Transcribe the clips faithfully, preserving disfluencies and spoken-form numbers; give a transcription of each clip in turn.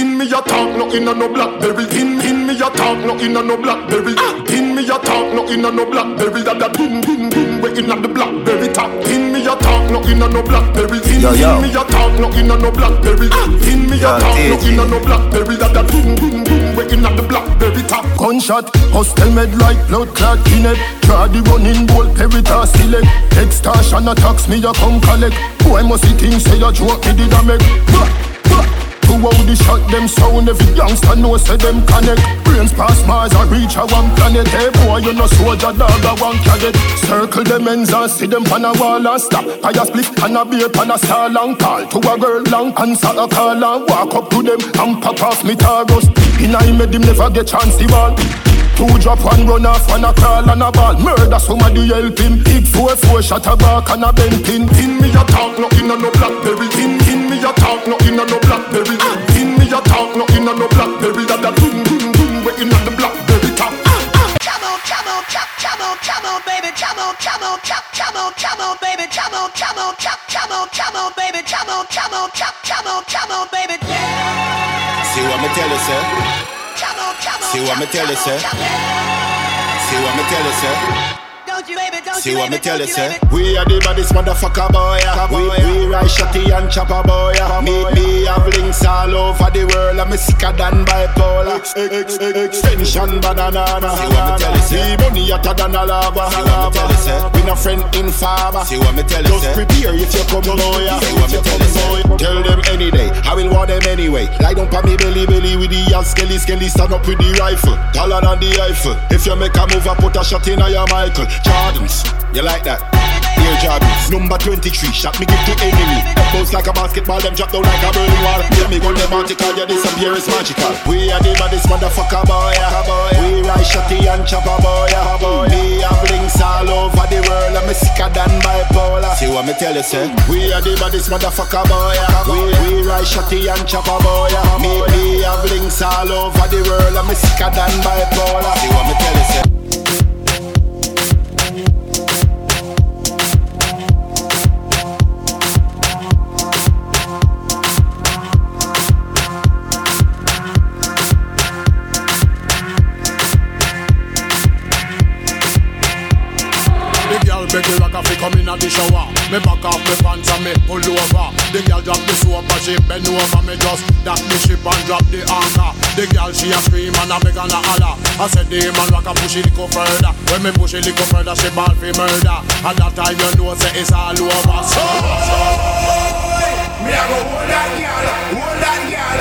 Pin me a talk, no inna no blackberry. Pin, pin me a talk, no inna no blackberry. Pin me a talk, no inna no blackberry. That that pin, pin, pin, we inna the blackberry top. Pin me a talk, no inna no blackberry. Pin, yo, yo. pin me a talk, no inna no blackberry. Pin me a Yo, talk, no T T. inna no blackberry. That that pin, pin, pin, we inna the blackberry top. Gunshot, hostel med like blood clot in it. Try the running ball, peritas select. Extortion attacks me a come collect. Boy must see things say a joke me did a make. Who how the shot them sound, every youngster know say them connect. Brains pass Mars and reach a one planet. Hey boy you no soldier dog a one cadet. Circle them ends and see them pan a wall and stop. I a split and a beer pan a star long call. To a girl long answer a call and walk up to them and pop off me targos. In I made him never get chance the ball. Two drop, one run off, one a crawl and a ball. Murder somebody help him. Big four, four shot a back and a bent pin. Pin me a talk, no inna no blackberry. Pin, pin me a talk, no inna no blackberry. Pin me a talk, no inna no blackberry. That that pin, pin, pin, we inna the blackberry top. Come on, come on, come, come on, come on, baby, come on, come on, come, come on, come on, baby, come on, come on, come, come on, come on, baby, come on, come on, come, come on, come on, baby. See what me tell you, sir? Come on, come on. See what me tell you, sir? See what me tell you, sir? Don't you, baby, don't See you, what me baby, tell don't you, you, sir? baby. We are the baddest motherfucker boy. We, we ride shotty and chopper boy. Me, me have links all over the world. I'm sicker than bipolar. Ex, ex, ex, extension banana. See what me tell you, sir? See money hotter than a lava. See what me tell you, sir? We no friend in farmer. See what me tell you, Just sir? prepare if you come boy. See what me tell you, sir? Tell them any day, I will want them anyway. Lie down pa me belly belly with the ass skelly skelly. Stand up with the rifle, taller than the Eiffel. If you make a move, I put a shot in your Michael Jordans. You like that? Air Jordans. Number twenty-three, shot me give to enemy. Bounce like a basketball, them drop down like a burning wall. Yeah, me gun them article, yeah, disappear is magical. We are the baddest motherfucker boy. We ride shotty and chopper boy. Me have links all over the world. I'm sicker than bipolar. See what me tell you, sir? We are the baddest motherfucker boy. We, we ride shotty and chopper boy. Me, me have links all over the world. I'm sicker than bipolar. See what me tell you, sir? Make the rock off, come in at the shower. Me back off me pants and me pull over. The girl drop the soap and she bend over. Me just that the ship and drop the anchor. The girl she a scream and a beg and a holler. I said the man rock a push it go further. When me push it go further, she ball for murder. At that time you know say it's all over. So, so me a go hold that girl, hold that girl.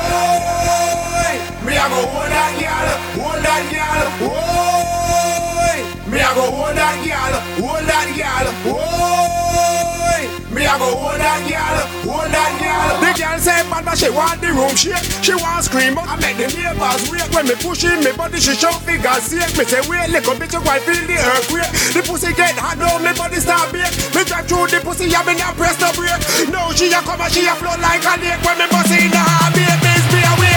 Me a go hold that girl, hold that girl. Me a go hold that girl, hold that girl. Whoa. Me a go hold that girl, hold that girl. The girl say bad but she want the room shake. She want scream but I make the neighbors wake. When me push in me body she shout figure sake. Me say wait little bit you go feel the earthquake. The pussy get hot now me body start bake. Me drive through the pussy and me not press the brake. Now she a come and she a float like a lake. When me bust in the heart babies be awake.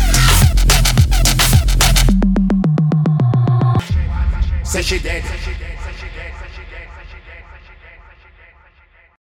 Say she dead.